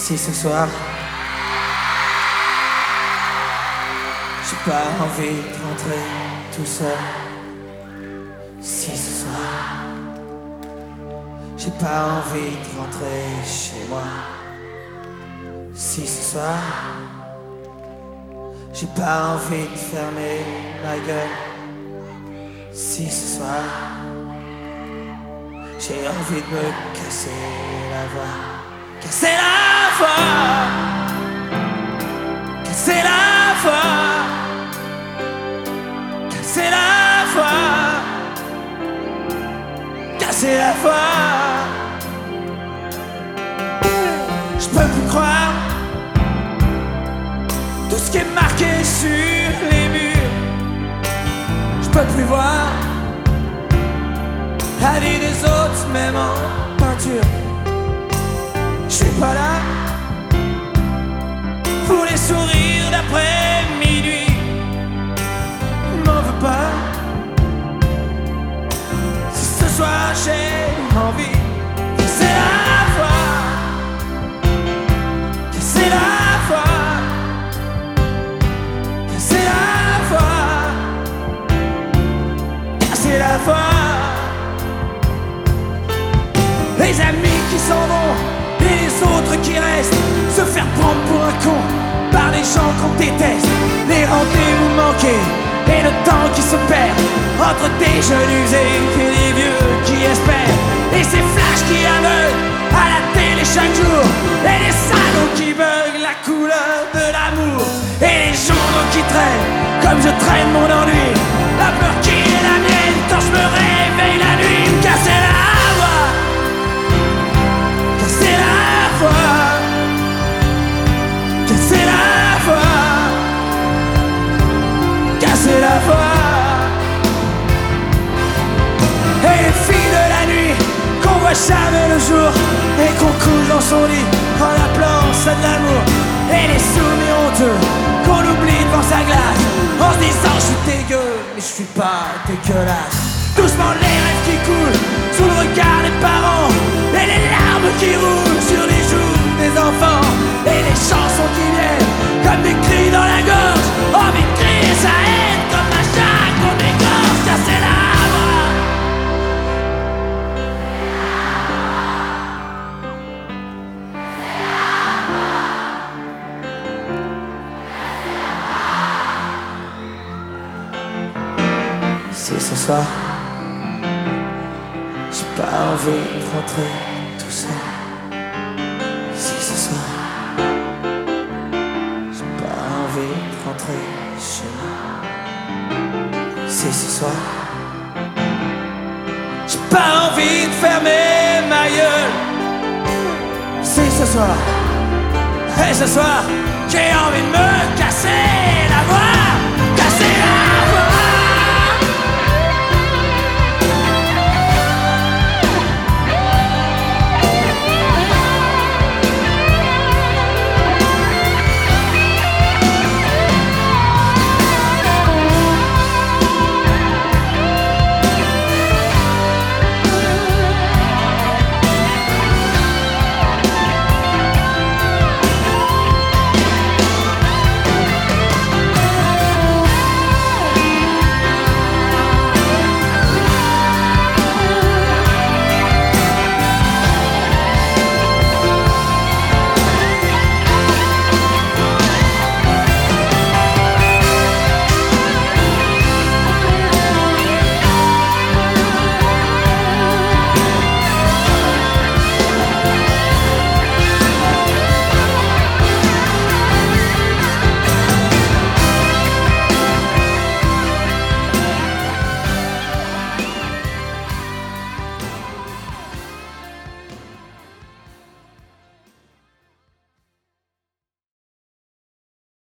Si ce soir j'ai pas envie de rentrer tout seul. Si ce soir j'ai pas envie de rentrer chez moi. Si ce soir j'ai pas envie de fermer ma gueule. Si ce soir j'ai envie de me casser la voix. Casser la voix, casser la voix, casser la voix, casser la voix. Je peux plus croire tout ce qui est marqué sur les murs. Je peux plus voir la vie des autres, même en peinture. Je suis pas là pour les sourires d'après minuit. M'en veux pas si ce soir j'ai envie. Casser la voix, casser la voix, casser la voix, casser la voix. Les amis qui s'en vont et les autres qui restent, se faire prendre pour un con par des gens qu'on déteste. Les rendez-vous manqués et le temps qui se perd entre des jeunes usés et des vieux qui espèrent. Et ces flashs qui aveuglent à la télé chaque jour, et les salauds qui veulent la couleur de l'amour, et les journaux qui traînent comme je traîne mon ennui. La peur qui est la mienne quand je me réveille la nuit. Me casser la voix, casser la voix, casser la voix, casser la voix. Et les filles de la nuit qu'on voit jamais le jour et qu'on couche dans son lit en appelant ça de l'amour. Et les souvenirs honteux qu'on oublie devant sa glace en se disant je suis dégueu mais je suis pas dégueulasse. Doucement les rêves qui coulent sous le regard des parents, et les larmes qui roulent sur les joues des enfants, et les chansons qui viennent comme des cris dans la gorge. Oh mais crier ça aide comme un chat qu'on égorge. Casser la voix, si ce soir j'ai pas envie de rentrer tout seul. Si ce soir j'ai pas envie de rentrer chez moi. Si ce soir j'ai pas envie de fermer ma gueule. Si ce soir, et ce soir j'ai envie de me casser la voix.